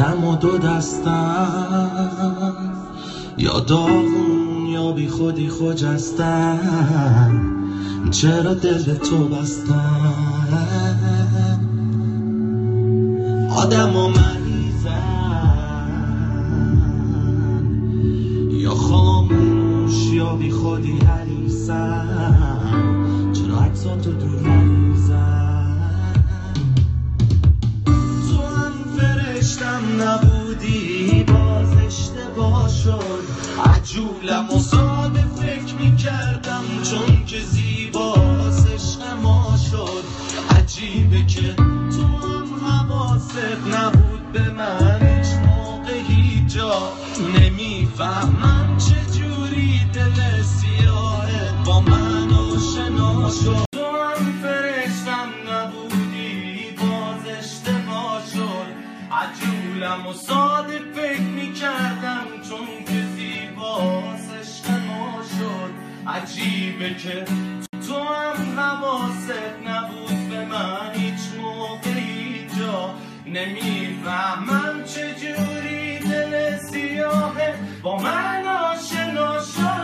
آدم و دو دستن، یا داغون یا بی خودی خجستن، چرا دل به تو بستن؟ آدم و مریضن، یا خاموش یا بی خودی حریصن، چرا عکساتو دور نریزن؟ تو هم فرشتم نبودی باز اشتباه شد، عجولم و ساده فکر میکردم چون که زیباست عشق ما شد. عجیبه که تو هم حواست نبود به من هیچ موقع هیچ جا. نمیفهمم چجوری دل سیاهت با من آشنا شد. تو هم فرشتم نبودی باز اشتباه شد، عجولم و ساده فکر میکردم چون که زیباست عشق ما شد. عجیبه که تو هم حواست نبود به من هیچ موقع هیچ جا. نمیفهمم چجوری دل سیاهه با من آشنا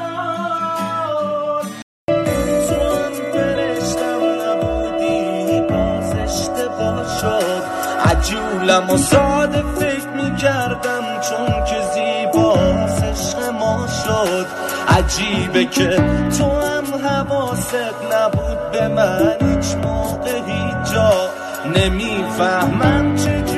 شد. تو هم فرشتم نبودی باز اشتباه شد، عجولم و ساده فکر میکردم چون که زیباست عشق ما شد. عجیبه که تو هم حواست نبود به من هیچ موقع هیچ جا. نمیفهمم چجوری